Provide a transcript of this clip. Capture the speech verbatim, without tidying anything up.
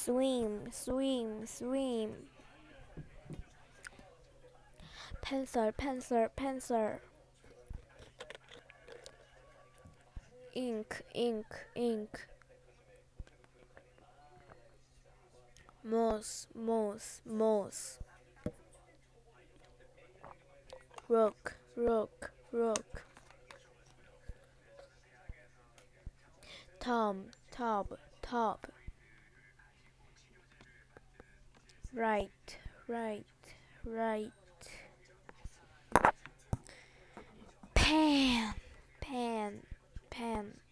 swim, swim, swim. Pencil, pencil, pencil. Ink, ink, ink. Mouse, mouse, mouse. Rock, rock, rock. Tom, top, top. Right, right, right. Pen, pen, pen.